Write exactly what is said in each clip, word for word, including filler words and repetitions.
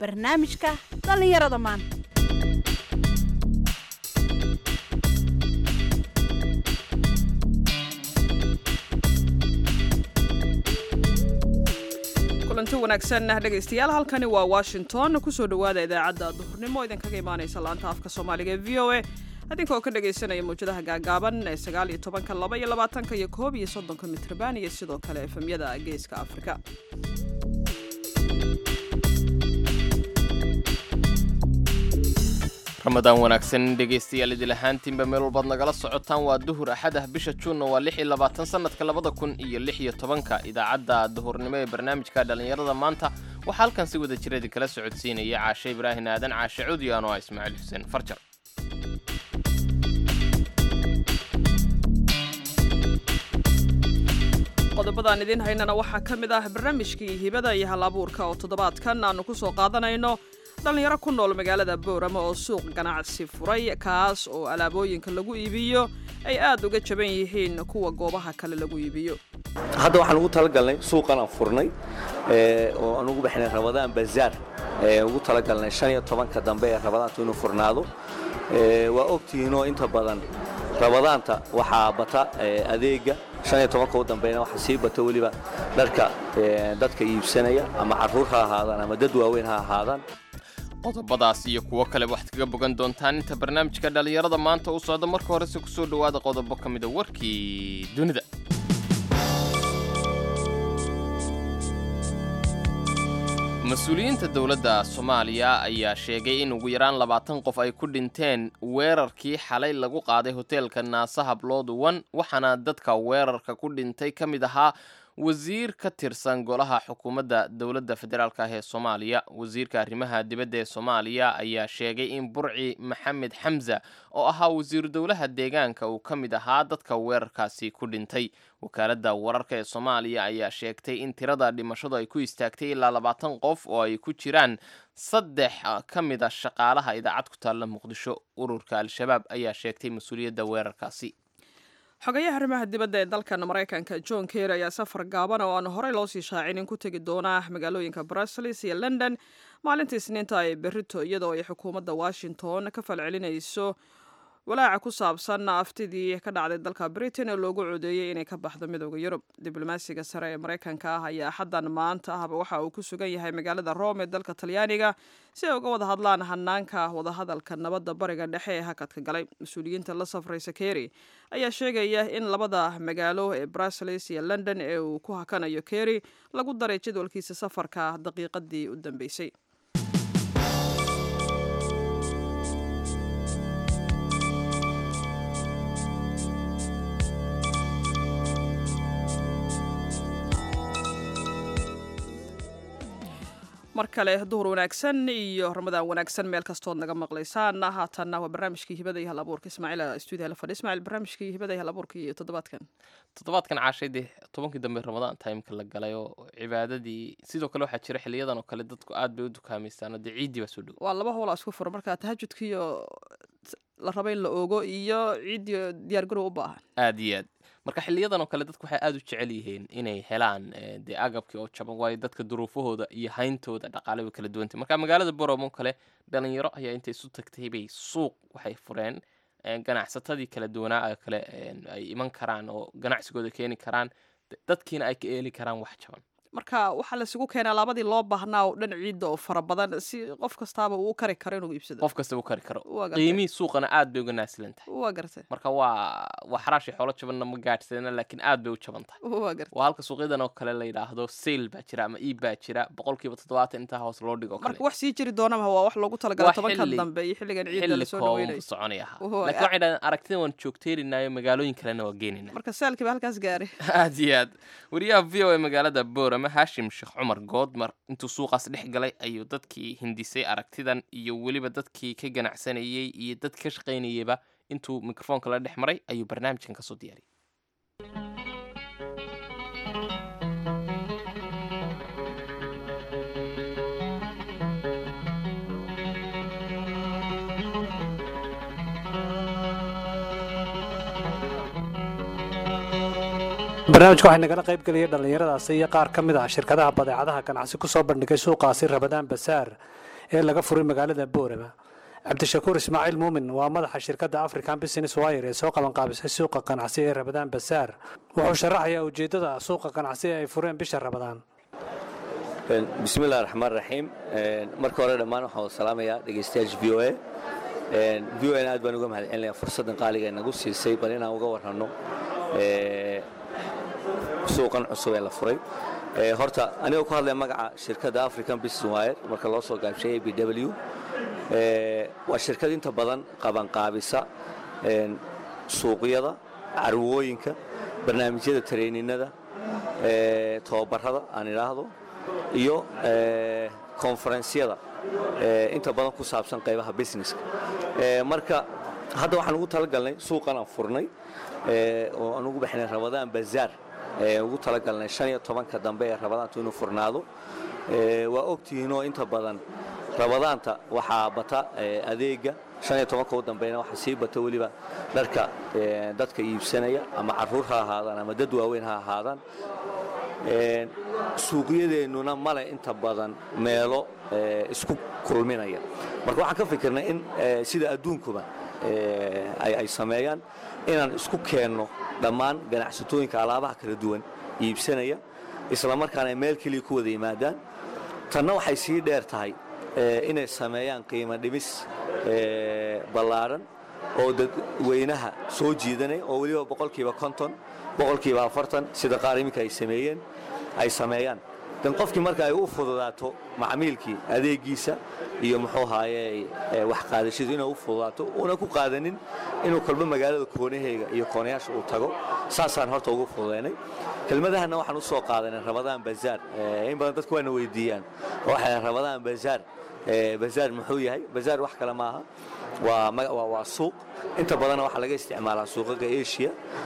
barnaamijka dhallinyarada maanta. kulanti wanaagsan dhegaystayaal, halkani waa Washington. kusoo dhawaada idaacadda duhurnimo idinkaga imaanaysa laanta afka Soomaaliga ee V O A. adinkoo ka dhagaysanaya mawjadaha gaagaaban ee sagaal iyo tobanka, laba iyo labaatanka iyo koob iyo soddonka mitrban iyo sidoo kale efemyada geeska Afrika. ramadaan wanaagsan dhegaystayaal idil ahaantiinba meel walbaad nagala socotaan. waa duhur axad ah, bisha juunna waa lix iyo labaatan sanadka labada kun iyo lix iyo tobanka. idaacadda duhurnimo ee barnaamijka dhallinyarada maanta waxaa halkan si wada jira idinkala socodsiinaya caashe ibraahin aadan, caashe cudiyan oo ah ismaaciil xuseen farjar. qodobadaan idin haynana waxaa ka mid ah barnaamijkii hibada iyo hal-abuurka oo toddobaadkan aanu ku soo qaadanayno dhallinyaro ku nool magaalada Boorama oo suuq ganacsi furay, kaas oo alaabooyinka lagu iibiyo ay aad uga jaban yihiin kuwa goobaha kale lagu iibiyo. hadda waxaan ugu talagalnay suuqan aan furnay ee oo aan ugu bixinay Ramadaan Bazaar ee ugu talagalnay shan iyo tobanka dambe ee Ramadaantu inuu furnaado. ee waa ogtihiin oo inta badan Ramadaanta waxaa bata adeega shan iyo tobanka u dambeeyna waxa sii bata waliba dharka dadka iibsanaya ama caruur ha ahaadaan ama dad waaweyn ha ahaadaan. qodobadaas iyo kuwo kale waxaad kaga bogan doontaan inta barnaamijka dhallinyarada maanta u socda. marka horese ku soo dhawaada qodobo ka mid a warkii dunida. mas-uuliyiinta dowladda Soomaaliya ayaa sheegay in ugu yaraan labaatan qof ay ku dhinteen weerarkii xalay lagu qaaday hoteelka Naasa Hablood one, waxaana dadka weerarka ku dhintay ka mid ahaa wasiir ka tirsan golaha xukuumadda dowladda federaalk ah ee Soomaaliya. wasiirka arrimaha dibadda ee Soomaaliya ayaa sheegay in Burci Maxamed Xamza oo ahaa wasiir dowlaha deegaanka uu ka mid ahaa dadka weerarkaasi ku dhintay. wakaaladda wararka ee Soomaaliya ayaa sheegtay in tirada dhimashadu ay ku istaagtay ilaa labaatan qof oo ay ku jiraan saddex ka mid a shaqaalaha idaacad ku taalla Muqdisho. ururka Al-Shabaab ayaa sheegtay mas-uuliyadda weerarkaasi. xogayaha arrimaha dibadda ee dalkan Mareykanka John Kerry ayaa safar gaaban oo aan horey loo sii shaacinin ku tegi doona magaalooyinka Brussels iyo London maalintii Isniinta ay berrito, iyadoo ay xukuumadda Washington ka falcelinayso walaaca ku saabsan aftidii ka dhacday dalka Britain ee loogu codeeyay inay ka baxdo midowda Yurub. diblomaasiga sare ee Mareykanka ah ayaa xaddan maanta ahba waxa uu ku sugan yahay magaalada Rome ee dalka Talyaaniga si ay uga wada hadlaan hanaanka wadahadalka nabadda bariga dhexe ee hakadka galay. mas-uuliyiinta la safraysa Kerry ayaa sheegaya in labada magaalo ee Brussels iyo London ee uu ku hakanayo Kerry lagu daray jadwalkiisa safarka daqiiqadii u dambeysay. mar kale duhur wanaagsan iyo ramadaan wanaagsan meel kastood naga maqlaysaan. haatanna waa barnaamijkii hibada iyo hal-abuurka. ismaaciil stuudiyaha la fadhi. ismaaciil, barnaamijkii hibada iyo hal-abuurka iyo toddobaadkan toddobaadkan caashayde tobankii dambe Ramadaan timeka la galay oo cibaadadii sidoo kale waxaa jira xiliyadan oo kale dadku aad bay u dukaamaystaan oo dee ciiddii baa soo dhow. waa laba howla isku fura, marka tahajudkiiyo la raba in la oogo iyo ciiddii diyaargarow u baahan. aad iyo aad marka xiliyadan oo kale dadku waxay aad u jecel yihiin inay helaan dee agabkii oo jaban, waayo dadka duruufahooda iyo hayntooda dhaqaale way kala duwantay. marka magaalada Booramo kale dhalinyaro ayaa intay isu tagtay bay suuq waxay fureen ganacsatadii kala duwanaa kale ay iman karaan oo ganacsigooda keeni karaan, dadkiina ay ka eeli karaan wax jaban. marka waxaa la isugu keenaa labadii loo baahnaa oo dhan ciidda oo fara badan si qof kastaaba uu u kari karo inuu iibsado. qof kasta uu kari karo. qiimihii suuqana aad bay uga naasilan tahay. waa gartay. marka waa waa xaraashi xoolo jabanna ma gaadhsadana, laakiin aad bay u jaban tahay. waa gartay. waa halka suuqyadan oo kale la yidhaahdo sale baa jira ama iib baa jira, boqolkiiba toddobaatan intaa hoos loo dhigo kale. marka wax sii jiri doonama waa wax loogu talagalay tobankan dambe iyo xilligan ciidda la soo dhaweynayo. xilli soconaya ahaa. laakiin waxay dhahdeen aragtida waan joogteynaayo magaalooyin kalena waa geenina. marka saalkii baa halkaas gaaray. aad iyo aad. wariyaha V O A magaalada Boorama Hashim Sheekh Cumar Goodmar intuu suuqaas dhex galay ayuu dadkii hindisay aragtidan iyo weliba dadkii ka ganacsanayay iyo dad ka shaqaynayayba intuu mikrofoonka la dhex maray ayuu barnaamijkan ka soo diyaariyay. barnaamijka waxay nagala qayb geliyay dhalinyaradaasi iyo qaar ka mid ah shirkadaha badeecadaha ganacsi ku soo bandhigay suuqaasi Ramadaan Bazaar ee laga furay magaalada Boorama. cabdishakuur ismaaciil muumin waa madaxa shirkadda African Business Wire ee soo qaban qaabisay suuqa ganacsi ee Ramadaan Bazaar. wuxuu sharaxayaa ujeedada suuqa ganacsi ee ay fureen bisha Ramadaan. bismillaahir rahmaanir rahiim. marka hore dhammaan waxaan salaamayaa dhageystayaasha V O A. V O A aad baan uga mahadcelinayaa fursadan qaaliga ee nagu siisay bal inaan uga warrano suuqan cusub ee la furay. horta aniga ku hadlay magaca shirkadda African Business Wire marka loo soo gaabshay A B W. waa shirkad inta badan qaban qaabisa suuqyada, carwooyinka, barnaamijyada tareeninada, tababarada aan idhaahdo iyo konferensyada inta badan ku saabsan qaybaha businesska. marka hadda waxaan ugu talagalnay suuqan aan furnay oo aan ugu bixinay Ramadaan Bazaar ugu talagalnay shan iyo tobanka dambe ee Ramadaantu inuu furnaado. waa ogtihiin oo inta badan Ramadaanta waxaa bata adeega shan iyo tobanka u dambeeyna waxa sii bata waliba dharka dadka iibsanaya ama caruur ha ahaadaan ama dad waaweyn ha ahaadaan. suuqyadeennuna male inta badan meelo isku kulminaya. marka waxaan ka fikirnay in sida adduunkuba ay sameeyaan inaan isku keenno dhammaan ganacsatooyinka alaabaha kala duwan iibsanaya isla markaana meel kaliya ku wada yimaadaan. tanna waxay sii dheer tahay inay sameeyaan qiimo dhimis ballaaran oo dadweynaha soo jiidanaya oo waliba boqolkiiba konton boqolkiiba afartan sida qaar iminka ay sameeyeen ay sameeyaan. dan qofkii marka ay u fududaato macmiilkii adeegiisa iyo muxuu ahaayey wax qaadashadu inuu u fududaato una ku qaadanin inuu kalba magaalada koonaheega iyo koonayaasha uu tago. saasaan horta ugu fududeynay. kelmadahana waxaan u soo qaadanay Ramadaan Bazaar. in badan dadku waana weydiiyaan waxa Ramadaan Bazaar bazaar muxuu yahay. bazaar wax kale maaha, waa waa suuq inta badan waxa laga isticmaalaa suuqaga Asia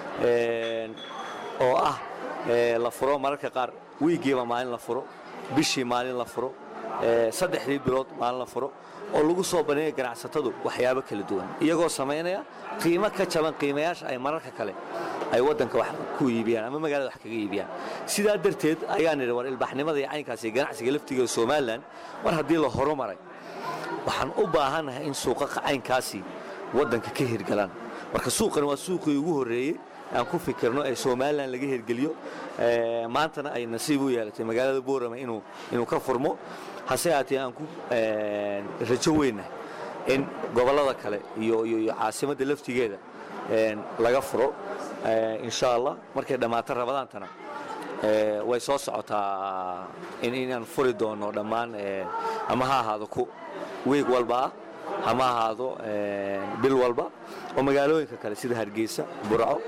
oo ah la furo mararka qaar wiigiiba maalin la furo, bishii maalin la furo, saddexdii bilood maalin la furo oo lagu soo baneeyo ganacsatadu waxyaabo kala duwan iyagoo sameynaya qiimo ka jaban qiimayaasha ay mararka kale ay wadanka wax ku iibiyaan ama magaalada wax kaga iibiyaan. sidaa darteed ayaan nidhi war ilbaxnimada iyo caynkaasi ganacsiga laftigeeda Soomaaliland mar haddii la horumaray waxaan u baahanahay in suuqa caynkaasi wadanka ka hirgalaan. marka suuqan waa suuqii ugu horeeyay aan ku fikirno ee Soomaaliland laga hirgeliyo. maantana ay nasiib u yeelatay magaalada Boorama inuu inuu ka furmo. hase ahaatee aan ku rajo weynahay in gobolada kale iyo iyo caasimadda laftigeeda laga furo insha Allah markay dhamaato Ramadaantana way soo socotaa in inaan furi doono dhammaan ama ha ahaado ku week walba ama ha ahaado bil walba oo magaalooyinka kale sida Hargeysa, Burco,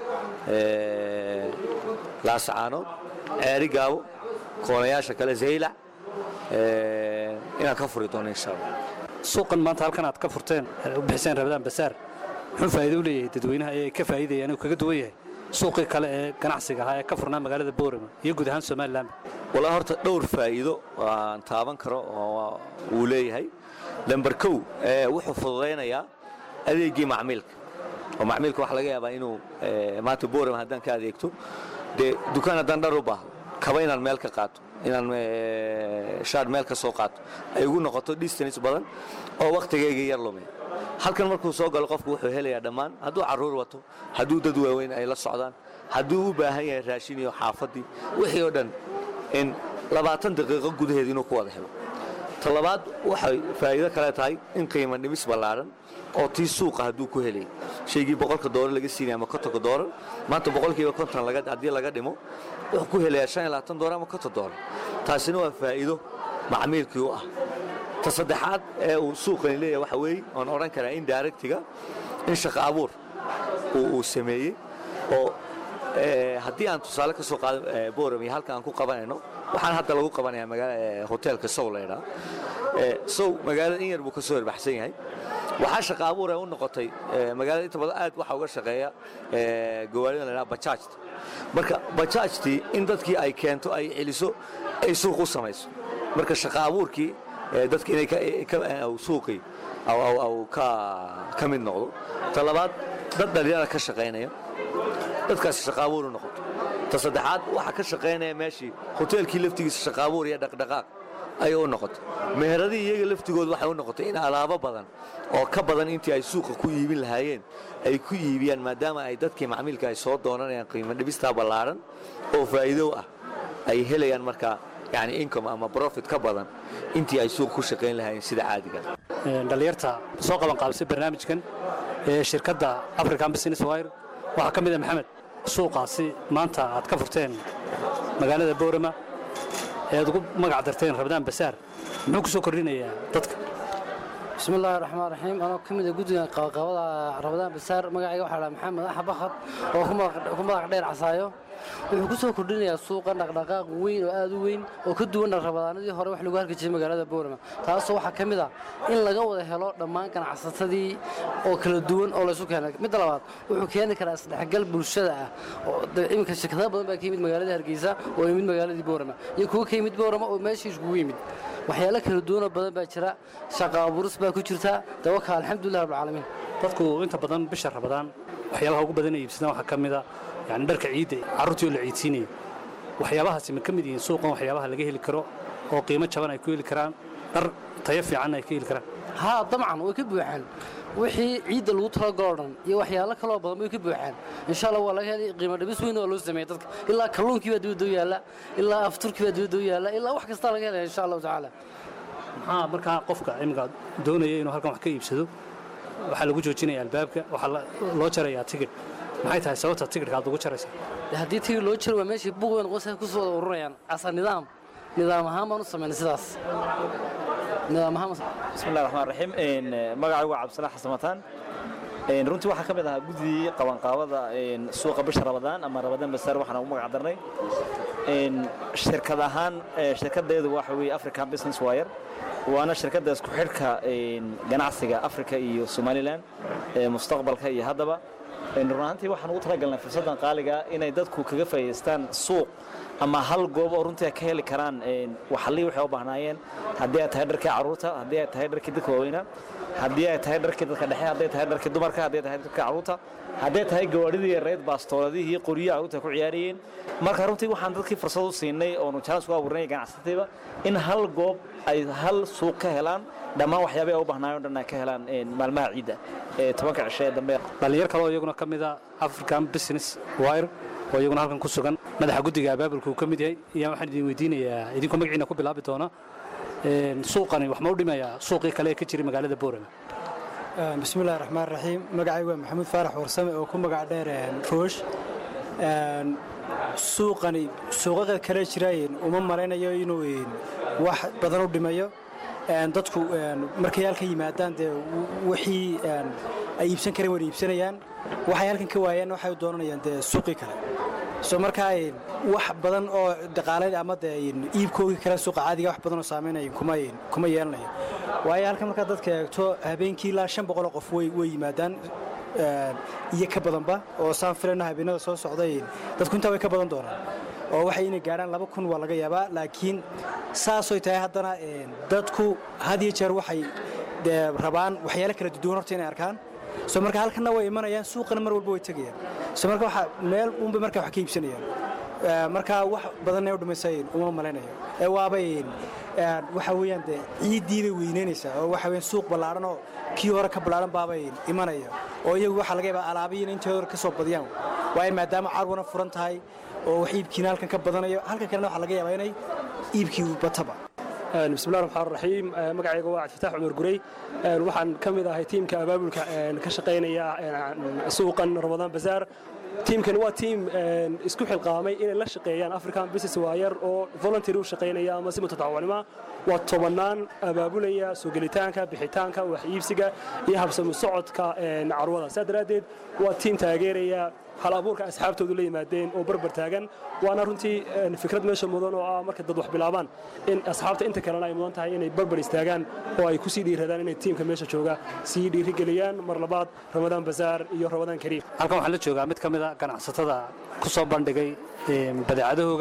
Laascaanood, Ceerigaabo, koonayaasha kale Zeylac inaan ka furi doono insha Allah. suuqan maanta halkan aad ka furteen u bixiseen Ramadaan Bazaar wuxuu faa'iido u leeyahay dadweynaha ee ka faa'iideeyaan oo kaga duwan yahay suuqii kale ee ganacsiga ah ee ka furnaa magaalada Boorama iyo guud ahaan Soomaaliland. wala horta dhowr faa'iido aan taaban karo oo uu leeyahay. lambar kow wuxuu fududeynayaa adeegii macmiilka oo macmiilka waxa laga yaabaa inuu maanta Boorama haddaan ka adeegto de dukaan haddaan dhar u baahdo kaba inaan meel ka qaato inaan shaar meel ka soo qaato ay ugu noqoto distance badan oo waqtigeyga yar lumay. halkan markuu soo galo qofku wuxuu helayaa dhammaan hadduu caruur wato, hadduu dad waaweyn ay la socdaan, hadduu u baahan yahay raashin iyo xaafadii wixii oo dhan in labaatan daqiiqo gudaheed inuu ku wada helo. talabaad waxay faa'iido kale tahay in qiimo dhimis ballaaran oo tii suuqa hadduu ku helay shaygii boqolka doolar laga siinay ama kontonka doolar maanta boqolkiiba konton laga haddii laga dhimo wuxuu ku helayaa shan iyo labaatan doolar ama konton doolar. taasina waa faa'iido macmiilkii u ah. ta saddexaad ee uu suuqani leeyahay waxa weeye oon odhan karaa in directiga in shaqo abuur uu sameeyey oo haddii aan tusaale ka soo qaado Boorama iyo halka aan ku qabanayno waxaan hadda lagu qabanayaa magaalada hotelka Sow la yiraahdo. Sow magaalada in yar buu ka soo horbaxsan yahay. waxaa shaqo abuur ay u noqotay magaalada inta badan aad waxa uga shaqeeya gawaarida la yiraahdo bajaajta. marka bajaajtii in dadkii ay keento ay celiso ay suuq u samayso. marka shaqo abuurkii dadka inay ka suuqii aw aw ka ka mid noqdo. talabaad dad dhalinyaro ka shaqeynaya dadkaas shaqo abuur noqoto. ta saddexaad waxa ka shaqeynaya meeshii hotelkii laftigiisa shaqo abuur iyo dhaqdhaqaaq ayay u noqotay meheradii iyaga laftigooda waxay u noqotay in alaabo badan oo ka badan intii ay suuqa ku iibin lahaayeen ay ku iibiyaan maadaama ay dadkii macmiilka ay soo doonanayaan qiimo dhibistaa ballaaran oo faa'iido ah ay helayaan markaa yani income ama profit ka badan intii ay suuq ku shaqayn lahaayeen sida caadiga dhalinyarta soo qaban qaabisay barnaamijkan ee shirkadda African Business Wire waxa ka mid ah Maxamed suuqaasi maanta aad ka furteen magaalada Boorama ee aad ugu magac darteen Ramadaan Basaar muxuu ku soo kordhinayaa dadka بسم الله الرحمن الرحيم أنا كم إذا قلت قوضة رمضان بسار مقعي واحد محمد أحبخت وكم كم قدير عصايو وحكسوا كردين السوق نقنقاق وين وآدوين وكدونا رمضان دي هروح واحد لقاهر كتير مقالة بورما تاسو واحد كم إذا إن لقوا هلا لما كان عصتي أو كل دون أو لسوق هناك مثل بعض وحكينا كراس قلب الشدة يمكن الشكل بدل ما كيمد مقالة هرقيزة ويمد مقالة بورما يكون كيمد بورما وماشي جويمد waxyaalo kala duwan badan baa jira shaqo abuuris baa ku jirta tawakkal alxamdulillah rabbil caalamiin dadku inta badan bisha Ramadaan waxyaalaha ugu badan ay iibsadaan waxa kamid ah yani dharka ciid carruurtii la ciidsiinay waxyaabahaasi ma kamid yihiin suuqan waxyaabaha laga heli karo oo qiimo jaban ay ku heli karaan dhar tayo fiican ay ka heli karaan ha dabcan way ka buuxaan wixii ciid lagu tala go'an iyo waxyaalo kale oo badan way ka buuxaan insha Allah waa laga helay qiimo dhibis weyn oo loo sameeyay dadka ilaa kalluunkii baa dibadda yaala ilaa afturkii baa dibadda yaala ilaa wax kasta laga helay insha Allah ta'ala maxaa markaa qofka imika doonaya inuu halkan wax ka iibsado waxa lagu joojinayaa albaabka waxa loo jarayaa tigidh maxay tahay sababta tigidhka aad ugu jaraysaa haddii tigidh loo jaro waa meeshii buuq weyn qoyska ku soo ururayaan asa nidaam nidaam ahaan baan u sameynay sidaas nidaam ahaan بسم الله الرحمن الرحيم إن مقعي وعبد الصلاح حسمتان إن رنتي واحد كم إذا جودي قوان قاوضة إن سوق بشر رمضان أما رمضان بسر وحنا ومقع درني إن شركة دهان شركة ده واحد أفريكان بيزنس واير وأنا شركة ده اسكو حركة إن جناعسية أفريقيا إيو سوماليلاند مستقبل كي هذا بقى إن رنتي واحد نقطة قلنا في صدق قالجا إن يدتكو كيف يستان سوق أما هل جوب أورنتي كهل كران وحلي وحيو بهناين هدية تهدر كعروتة هدية تهدر كده كوينة هدية تهدر كده كدحية هدية تهدر كده مركها هدية تهدر كعروتة هدية هاي جواريدي الريد باستورة دي هي قرية عروتة كعيارين مركها أورنتي وحندت كيف فرصة سيني أو نشان سوا ورني جان عستيبة إن هل جوب أي هل سوق كهلان دما وحيابي أو بهناين دنا كهلان مالما عيدة توقع الشيء دم dhalinyar kale oo iyaguna kamid ah African Business Wire oo iyaguna halkan ku sugan madaxa guddiga abaabulku ka mid yahay iyo waxaan idin weydiinayaa idinku magaciina ku bilaabi doona een suuqani wax ma u dhimayaa suuqii kale ee ka jiray magaalada Boorama bismillaahir rahmaanir rahiim magacaygu waa Maxamuud Faarax Warsame oo ku magac dheer Roosh een suuqani suuqaqa kale jirayeen uma maraynayo inuu wax badan u dhimayo een dadku markay halka yimaadaan de wixii ay iibsan kareen way iibsanayaan waxay halkan ka waayeen waxay doonayaan de suuqi kale soo markaa wax badan oo dhaqaale ama de iibkooda kale suuqa caadiga wax badan oo saameynaya kuma kuma yeelanayo waayo halkan marka dadka eegto habeenkii ilaa shan boqol qof way way yimaadaan iyo ka badanba oo saan filayna habeenada soo socday dadku inta way ka badan doonaan oo waxay inay gaaraan laba kun waa laga yaabaa laakiin saasoo tahay haddana dadku had iyo jeer waxay rabaan waxyaalo kala duwan horta inay arkaan soo marka halkana way imanayaan suuqana mar walba way tagayaan soo marka waxa meel uunba marka wax ka iibsanayaan marka wax badan ay u dhimaysayeen uma maleynayo ee waabay waxa weeyaan de ciidiida weyneynaysa oo waxa weeyaan suuq ballaaran oo kii hore ka ballaaran baabay imanaya oo iyagu waxa laga yaabaa alaabiin intooda ka soo badiyaan waay maadaama carwana furan tahay oo wax iibkiina halkan ka badanayo halkan kalena waxa laga yaabaa inay iibkii bataba بسم الله الرحمن الرحيم مقعي قواعد فتاح عمر قري وحن كم إذا هي تيم كأبابل كشقينيا سوقا رمضان بزار تيم كان هو تيم اسكوح القامي إن لا شقيان أفريكان بيسس واير أو فولنتيرو شقينيا ما سمو تطاول ما والطمنان أبابوليا سوقليتانكا بحيتانكا وحيبسيكا يهبس مسعود كعروضة سادراديد وتيم تاجيريا hal abuurka asxaabtoodu la yimaadeen oo barbar taagan waana runtii fikrad meesha mudan oo ah marka dad wax bilaabaan in asxaabta inta kale ay mudan tahay inay barbar istaagaan oo ay ku sii dhiiradaan inay tiimka meesha jooga sii dhiirigeliyaan mar labaad Ramadaan Bazaar iyo Ramadaan Kariim halkan waxaan la joogaa mid kamid ah ganacsatada ku soo bandhigay badeecadahooga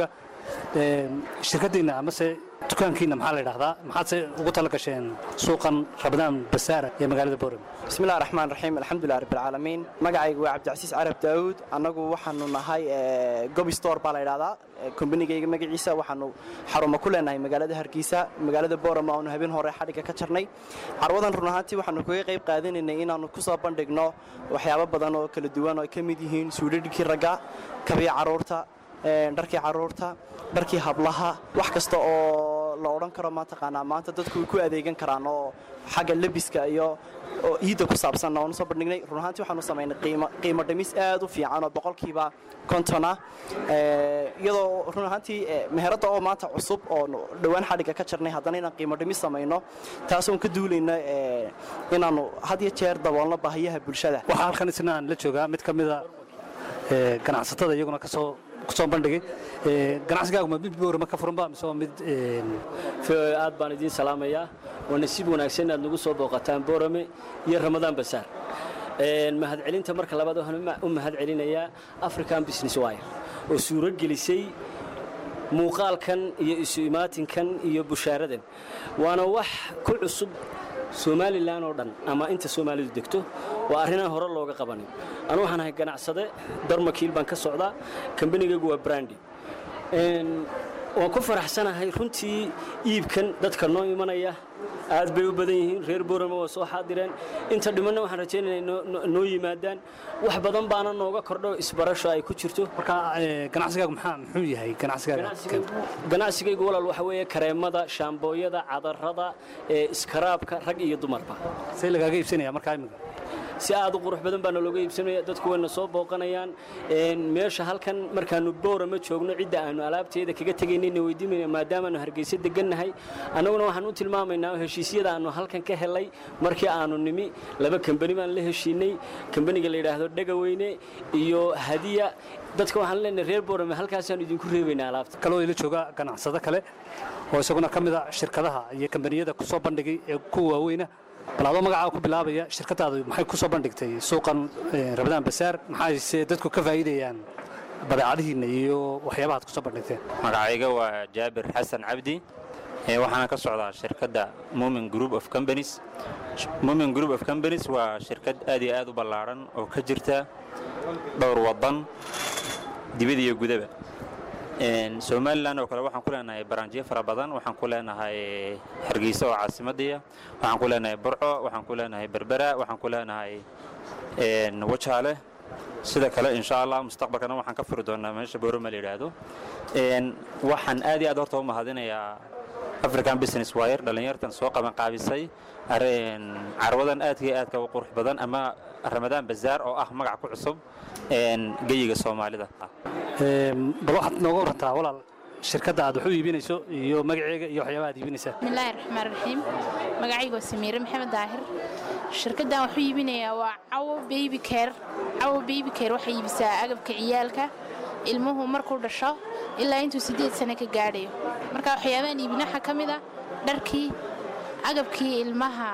shirkadiina amase dukaankiina maxaa la yidhaahdaa maxaad se ugu tala gasheen suuqan rabadaan basaara ee magaalada boorame bismillahi raxmaan raxiim alxamdulilah rabbilcaalamiin magacaygu waa cabdicasiis carab daawuud annagu waxaanu nahay gobi store baa la yidhahdaa kombanigayga magaciisa waxaanu xarumo ku leenahay magaalada hargeysa magaalada boorame aanu habeen hore xadhigga ka jarnay carwadan run ahaantii waxaanu kaga qayb qaadanaynay inaannu ku soo bandhigno waxyaabo badan oo kala duwan oo ay ka mid yihiin suudhadhkii ragga kabii carruurta dharkii carruurta dharkii hablaha wax kasta oo la odhan karo mataqaanaa maanta dadku way ku adeegan karaan oo xagga lebiska iyo oo iidda ku saabsan oonu soo bandhignay run ahaantii waxaanu samaynay qiimo dhimis aad u fiican oo boqolkiiba konton ah iyadoo run ahaantii meheradda oo maanta cusub oo dhowaan xadhigga ka jarnay haddana inaan qiimo dhimis samayno taasoon ka duulayna inaannu had iyo jeer daboolno baahiyaha bulshada waxaa halkan isna aan la joogaa mid ka mida ganacsatada iyaguna kasoo kusoo bandhigay ganacsigaagu ma mid boorama ka furanba mise waa mid aad baan idiin salaamayaa waa nasiib wanaagsan inaad nagu soo booqataan boorame iyo ramadaan basaar mahadcelinta marka labaad waxaan u mahadcelinayaa african business wire oo suuro gelisay muuqaalkan iyo isu imaatinkan iyo bushaaradan waana wax ku cusub somalilan oo dhan ama inta soomaalidu degto waa arrinaan hore looga qabanin anu waxaan ahay ganacsade darmakiil baan ka socdaa kambanigaygu waa brandi waan ku faraxsanahay runtii iibkan dadka noo imanaya aad bay u badan yihiin reer boorame waa soo xaadireen inta dhimanna waxaan rajaynaynaa noo yimaadaan wax badan baana nooga kordho isbarasho ay ku jirto marka ganacsigaagu maxaa muxuu yahay ganacsigaaga ganacsigaygu walaal waxa weeye kareemada shaambooyada cadarrada iskaraabka rag iyo dumarba say lagaaga iibsanaya markaa imika si aad u qurux badan baana looga iibsanaya dadku wayna soo booqanayaan meesha halkan markaanu boorama joogno cidda aanu alaabteeda kaga tegaynayna weydiimayna maadaamaanu hargeysa degannahay annaguna waxaan u tilmaamaynaa heshiisyada aanu halkan ka helay markii aanu nimi laba kambani baan la heshiinay kambaniga la yidhaahdo dhegaweyne iyo hadiya dadka waxaan leenahay reer boorame halkaasaan idinku reebaynaa alaabta kaloo ila jooga ganacsado kale oo isaguna ka mid a shirkadaha iyo kambaniyada ku soo bandhigay ee kuwa waaweyna bal adoo magacaa ku bilaabaya shirkadaadu maxay ku soo bandhigtay suuqan rabadaan basaar maxayse dadku ka faa'iidayaan badeecadihiinna iyo waxyaabahaad ku soo bandhigteen magacayga waa jaabir xasan cabdi waxaana ka socdaa shirkadda Moomin Group of Companies Moomin Group of Companies waa shirkad aad iyo aad u ballaaran oo ka jirta dhowr wadan dibadda iyo gudaba Somaliland oo kale waxaan ku leenahay baraanjiyo fara badan waxaan ku leenahay Hargeysa oo caasimadda waxaan ku leenahay Burco waxaan ku leenahay Berbera waxaan ku leenahay een Wajaale sida kale insha Allah mustaqbalkana waxaan ka furi doonaa meesha Boorama la yiraahdo een waxaan aad iyo aad horta u mahadinayaa African Business Wire dhalinyartan soo qaban qaabisay areen carwadan aad iyo aad ka qurux badan ama Ramadaan Bazaar oo ah magac ku cusub een geyiga Soomaalida een bal waxaad nooga warantaa walaal shirkadda aad wax u iibinayso iyo magaceega iyo waxyaabaha aad iibinaysaa bismillaahir rahmaanir rahiim magacaygu Samiir Maxamed Daahir shirkaddan wax u iibinayaa waa Cawo Baby Care Cawo Baby Care waxay iibisaa agabka ciyaalka ilmuhu markuu dhasho ilaa intuu sideed sano ka gaadhayo marka waxyaabahan iibinaha ka mid ah dharkii agabkii ilmaha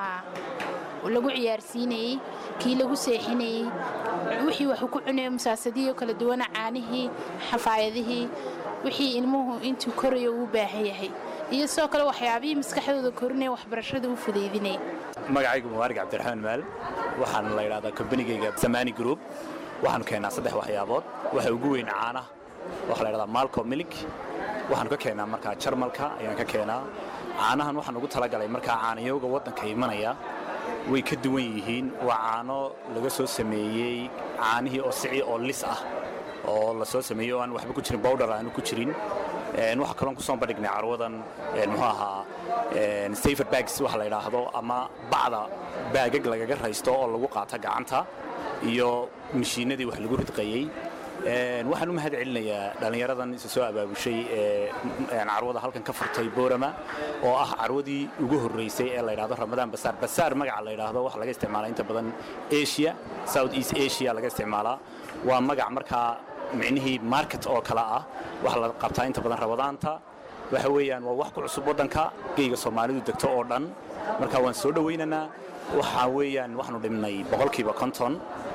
lagu ciyaarsiinayay kii lagu seexinayay wixii wax ku cunayo musaasadiyo kala duwan caanihii xafaayadihii wixii ilmuhu intuu korayo u baahan yahay iyo soo kale waxyaabihii maskaxdooda korinay waxbarashada u fudeydinay magacaygu Mubarak Cabdiraxmaan Maal waxaan la yiraahdaa kambanigayga Samani Group waxaan keenaa saddex waxyaabood waxa ugu weyn caanaha waxa la yiraahdaa Malco Milk waxaan ka keenaa marka Jarmalka ayaan ka keenaa caanahan waxaan ugu talagalay marka caanayowga wadanka imanaya way ka duwan yihiin waa caano laga soo sameeyay caanihii oo sici oo lis ah oo la soo sameeyo aan waxba ku jirin powder aan ku jirin een waxa kale oo ku soo bandhignay carwadan een muxuu ahaa een safer bags waxa la yiraahdo ama bacda baagag lagaga raysto oo lagu qaato gacanta iyo mishiinadii wax lagu ridqayay een waxaan u mahadcelinayaa dhalinyaradan soo abaabushay ee carwada halkan ka furtay Boorama oo ah carwadii ugu horeysay ee la yiraahdo Ramadaan Basaar Basaar magaca la yiraahdo wax laga isticmaalay inta badan Asia South East Asia laga isticmaalaa waa magac marka micnihii market oo kala ah wax la qabtaa inta badan Ramadaanta waxa weeyaan waa wax ku cusub wadanka geeyga Soomaalidu degto oo dhan marka waan soo dhaweynaynaa waxa weeyaan waxaanu dhimnay boqolkiiba konton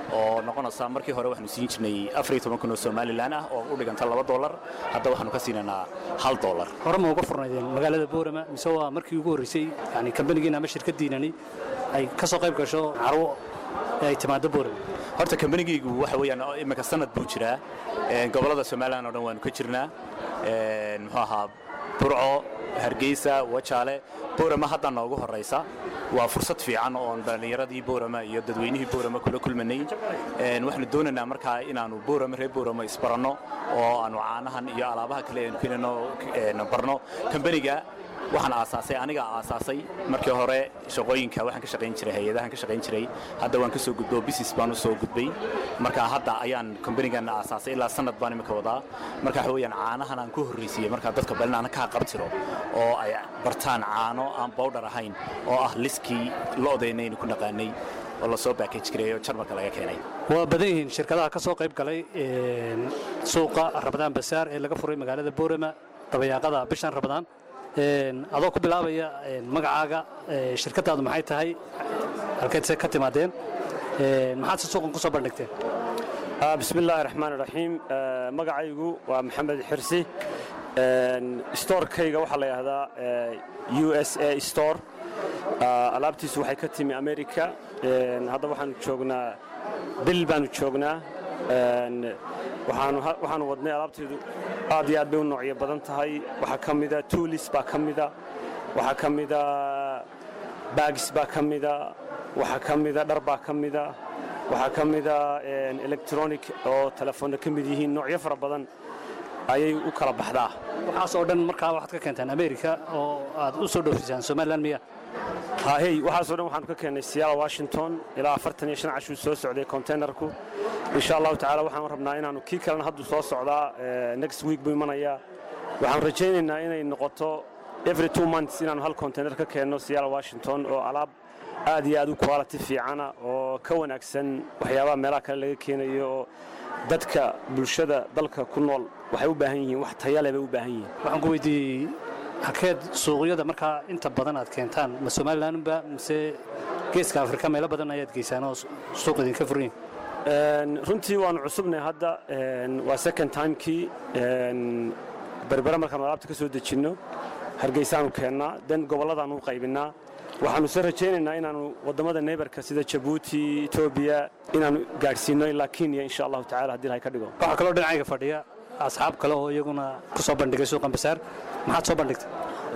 oo noqonaysa markii hore waxaanu siin jirnay afar iyo toban kun oo Somaliland ah oo u dhiganta laba dollar hadda waxaanu ka siinaynaa hal dollar hore ma uga furnaydeen magaalada Boorama mise waa markii ugu horeysay yani kambanigiina ama shirkadiinani ay ka soo qayb gasho carwo ay timaado Boorama horta kambanigaygu waxa weeyaan imika sanad buu jiraa gobolada Somaliland oo dhan waanu ka jirnaa een muxuu ahaa Burco Hargeysa Wajaale Boorama hadda noogu horeysa waa fursad fiican oo dhalinyaradii Boorama iyo dadweynihii Boorama kula kulmanay een waxaanu doonaynaa markaa inaanu Boorama reer Boorama isbarano oo aanu caanahan iyo alaabaha kale ee keenano een barno kambaniga waxaan aasaasay aniga aasaasay markii hore shaqooyinka waxaan ka shaqeyn jiray hay'adahan ka shaqeyn jiray hadda waan ka soo gudbo business baan u soo gudbay marka hadda ayaan kambanigan aasaasay ilaa sanad baan imika wadaa marka waxa weeyaan caanahan aan ku horreysiyay marka dadka balnaana ka qabtiro oo ay bartaan caano aan powder ahayn oo ah liskii loodeynayna ku naqaanay oo la soo package gareeyo jarmalka laga keenay waa badan yihiin shirkadaha ka soo qayb galay een suuqa Rabadaan Bazaar ee laga furay magaalada Boorama dabayaaqada bishan Rabadaan een adoo ku bilaabaya magacaaga shirkadaadu maxay tahay halkeed ka timaadeen een maxaad suuqan ku soo bandhigteen bismillaahir rahmaanir rahiim magacaygu waa Maxamed Xirsi een store-kayga waxa la yiraahdaa U S A store alaabtiisu waxay ka timi America een hadda waxaan joognaa bil baan joognaa een waxaanu waxaanu wadnay alaabteedu aad iyo aad bay u noocyo badan tahay waxa kamida tools baa kamida waxa kamida bags baa kamida waxa kamida dhar baa kamida waxa kamida een electronic oo telefoon kamid yihiin noocyo fara badan ayay u kala baxdaa waxaas oo dhan markaa waxaad ka keentaan America oo aad u soo dhoofisaan Somaliland miya ha hey waxaas oo dhan waxaan ka keenay Seattle Washington ilaa afartan iyo shan casho soo socday containerku insha Allah ta'ala waxaan rabnaa inaanu kii kalena haddu soo socdaa next week buu imanaya waxaan rajaynaynaa inay noqoto every two months inaanu hal container ka keenno Seattle Washington oo alaab aad iyo aad u quality fiican oo ka wanaagsan waxyaabaha meelaha kale laga keenayo dadka bulshada dalka ku nool waxay u baahan yihiin wax tayo leh bay u baahan yihiin waxaan ku weydiiyay halkeed suuqyada markaa inta badan aad keentaan ma Somaliland ba mise geeska Afrika meelo badan ayaad geysaan oo suuq idinka furin een runtii waan cusubnay hadda een waa second time kii een berbera markaan alaabta ka soo dejino Hargeysaanu keenna dan goboladaan u qaybinaa waxaanu soo rajaynaynaa inaanu wadamada neighborka sida Djibouti Ethiopia inaanu gaarsiino ilaa Kenya insha Allah ta'ala hadii ay ka dhigo waxa kale oo dhinacayga fadhiya asxaab kale oo iyaguna ku soo bandhigay suuqan Bazaar maxaad soo bandhigtay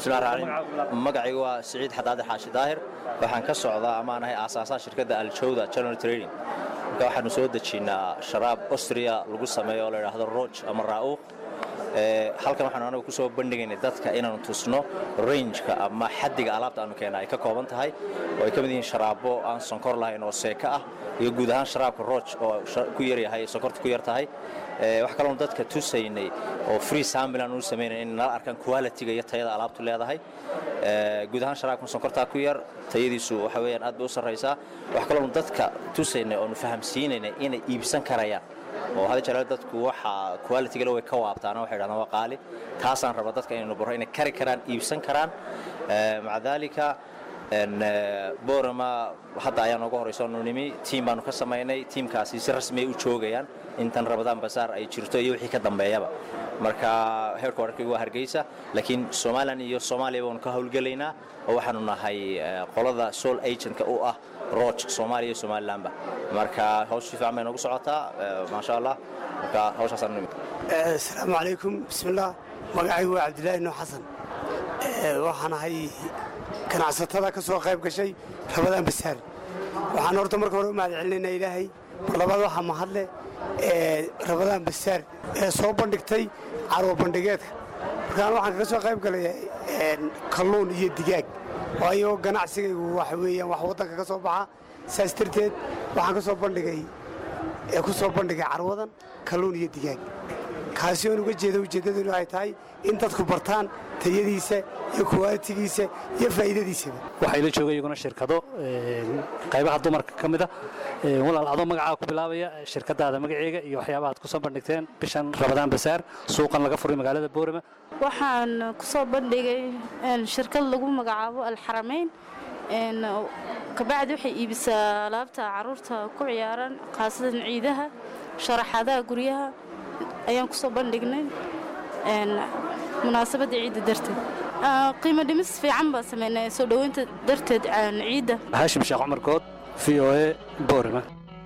magacaygu waa Saciid Xadaade Xaashi Daahir waxaan ka socdaa ama anahay aasaasaha shirkadda Al-Jawda General Trading marka waxaanu soo dejinaa sharaab Austria lagu sameeyo oo la yiraahdo Roach ama Raa'uq ee halkan waxaan anagu ku soo bandhigaynay dadka inaanu tusno range-ka ama xaddiga alaabta aanu keenay ay ka kooban tahay oo ay ka mid yihiin sharaabo aan sonkor lahayn oo seeka ah iyo guud ahaan sharaabka Roach oo ku yar yahay sonkorta ku yar tahay ee wax kale oo dadka tusaynay oo free sample aan u sameynay in la arkaan quality-ga iyo tayada alaabtu leedahay ee guud ahaan sharaabka sonkorta ku yar tayadiisu waxa weeyaan aad bay u sareysaa wax kale oo dadka tusaynay oo fahamsiinay inay iibsan karayaan oo hada jaraad dadku waxa quality-ga way ka waabtaan waxay yiraahdaan waa qaali taasaan raba dadka inay baro inay kari karaan iibsan karaan ee macdalika en Boorama hadda ayaan ugu horeyso nimi team baanu ka sameeynay teamkaasi si rasmi ah u joogayaan intan Rabadaan Bazaar ay jirto iyo wixii ka dambeeyaba marka heerkoorkii waa Hargeysa laakiin Soomaaliland iyo Soomaaliya waan ka hawlgalaynaa oo waxaanu nahay qolada sole agent-ka u ah Roach Soomaaliya iyo Somaliland marka hawsha fiican ay nagu socotaa ma sha Allah marka hawshaas aan nimi assalaamu alaykum bismillah magacaygu waa Cabdilaahi Nuux Xasan waxaan ahay ganacsatada ka soo qayb gashay Rabadaan Bazaar waxaan horta marka hore u mahad celinaynaa Ilaahay mar labaad waxa mahadle ee Rabadaan Bazaar ee soo bandhigtay carwo bandhigeedka markaan waxaan ka soo qayb galay kalluun iyo digaag waayo ganacsigaygu waxa weeyaan wax wadanka ka soo baxa saas darteed waxaan ka soo bandhigay ee ku soo bandhigay carwadan kalluun iyo digaag kaasi oo uga jeedo ujeedadu ay tahay in dadku bartaan tayadiisa iyo quality-giisa iyo faa'iidadiisa waxay la joogay iyaguna shirkado qaybaha dumarka ka mid ah walaal adoo magacaaga ku bilaabaya shirkadaada magaceega iyo waxyaabaha aad ku soo bandhigteen bishan Rabadaan Bazaar suuqan laga furay magaalada Boorama waxaan ku soo bandhigay shirkad lagu magacaabo Al-Xarameyn kabacdi waxay iibisaa alaabta caruurta ku ciyaaran khaasadan ciidaha sharaxaadaha guryaha ayaan ku soo bandhignay munaasabadda ciidda darteed qiimo dhimis fiican baa sameynay soo dhoweynta darteed ciidda haashim sheekh cumar good v o a boorama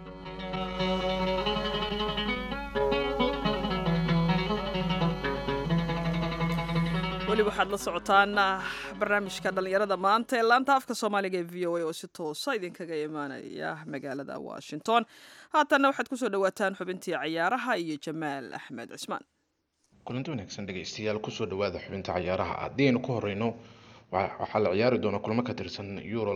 weli waxaad la socotaan barnaamijka dhallinyarada maanta ee laanta afka soomaaliga ee v o a oo si toosa idinkaga imaanaya magaalada washington haatanna waxaad kusoo dhawaataan xubintii cayaaraha iyo jamaal axmed cismaan kulanti wanaagsan dhegaystayaal kusoo dhawaada xubinta cayaaraha haddii aynu ku horeyno waxaa la ciyaari doona kulamo ka tirsan euro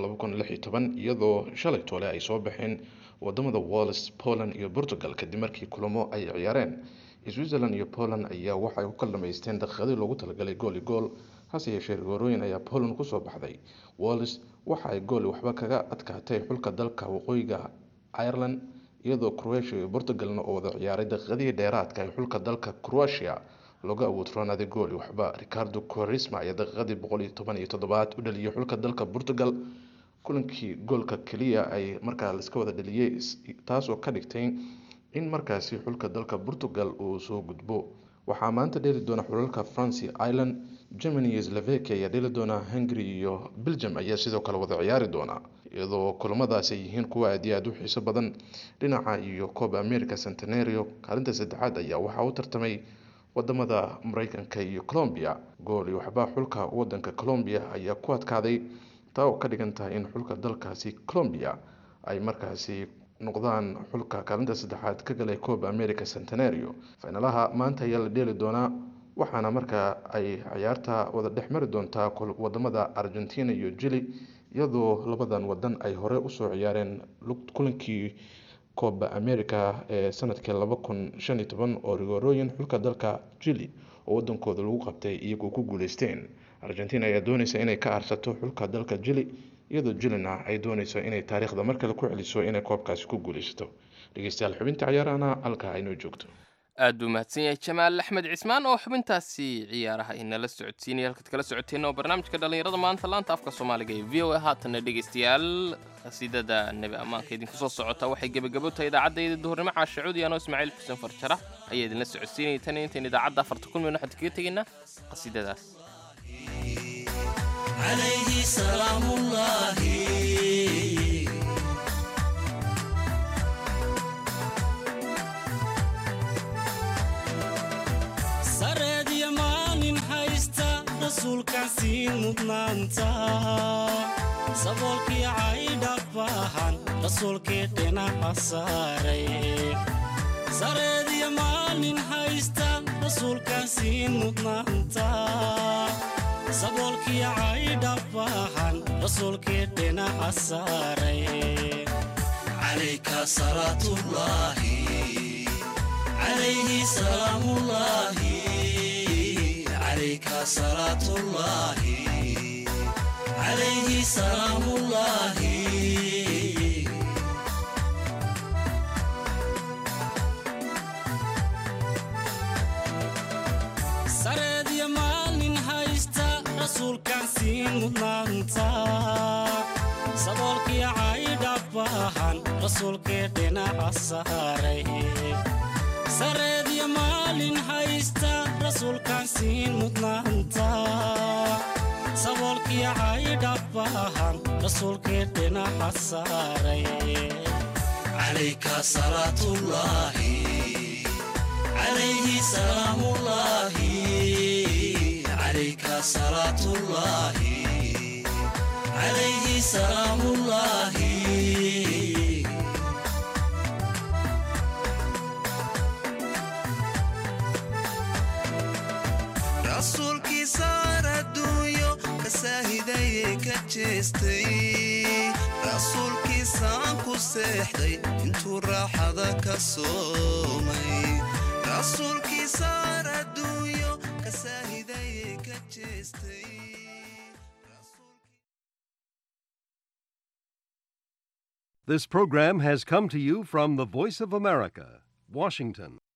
iyadoo shalay toole ay soo baxeen wadamada wales poland iyo portugal kadib markii kulamo ay ciyaareen switzerland iyo poland ayaa waxay ku kala dhamaysteen daqiiqadii loogu talagalay gool iyo gool hase yeeshee goorooyin ayaa poland kusoo baxday wales waxa ay gool waxba kaga adkaatay xulka dalka waqooyiga ireland iyadoo croatia iyo portugalna oo wada ciyaaray daqiiqadii dheeraadka ay xulka dalka croatia looga awood roonaaday gool waxba ricardo quaresma ayaa daqiiqadii boqol iyo toban iyo toddobaad u dhaliyay xulka dalka portugal kulankii goolka keliya ay markaa laiska wada dhaliyay taasoo ka dhigtay in markaasi xulka dalka portugal uu soo gudbo waxaa maanta dheeli doona xulalka france iyo ireland germany iyo slovakia ayaa dheeli doona hungary iyo belgium ayaa sidoo kale wada ciyaari doona iyadoo kulamadaas ay yihiin kuwa aad iyo aad u xiiso badan dhinaca iyo Copa America Centenario kaalinta saddexaad ayaa waxaa u tartamay wadamada Mareykanka iyo Colombia gool iyo waxba xulka wadanka Colombia ayaa ku adkaaday taa oo ka dhigan tahay in xulka dalkaasi Colombia ay markaasi noqdaan xulka kaalinta saddexaad ka galay Copa America Centenario finalaha maanta ayaa la dheeli doonaa waxaana markaa ay ciyaarta wada dhexmari doontaa wadamada Argentina iyo Chile iyadoo labadan wadan ay hore u soo ciyaareen kulankii Copa America ee sanadkii laba kun shan iyo toban oo rigorooyin xulka dalka Chile oo wadankooda lagu qabtay iyagoo ku guuleysteen Argentina ayaa doonaysa inay ka aarsato xulka dalka Chile iyadoo Chilena ay doonayso inay taariikhda mar kale ku celiso inay koobkaasi ku guuleysato dhageystayaal xubinta ciyaarana halka aynoo joogto aad u mahadsan yahay jamaal axmed cismaan oo xubintaasi ciyaaraha inala socodsiinaya halkaad kala socoteen oo barnaamijka dhallinyarada maanta laanta afka soomaaliga ee v o a haatanna dhegaystayaal qasiidada nebi ammaanka idinku soo socota waxay gebagabo tahay idaacaddeeda duhurnimo caasha cuudi anoo ismaaciil xuseen farjara ayaa idinla socodsiinaya tan intayn idaacadda afarta kun min waxaad kaga tegaynaa qasiidadaas عليه سلام الله سرد يمان حيستا رسول كاسين مدنانتا سبولك عيد أفاهان رسول كتنا حساري سرد يمان حيستا رسول كاسين مدنانتا saboolkii caydha baahan rasuulkii dhinaca saaray calayka salaatullaahi calayhi salaamullaahi calayka salaatullaahi calayhi salaamullaahi sareediya maalin haysta rasuulkaan siin mudnaanta saboolkii caydha baahan rasuulkii dhinaca saaray sareediya maalin haysta rasuulkaan siin mudnaanta saboolkii caydha baahan rasuulkii dhinaca saaray calayka salaatullaahi calayhi salaamullaahi عليك صلاة الله عليه سلام الله رسولك صار الدنيا كساهدي كجستي رسولك سانكو سحدي انتو راحة كصومي رسولك صار الدنيا كساهدي This program has come to you from the Voice of America, Washington.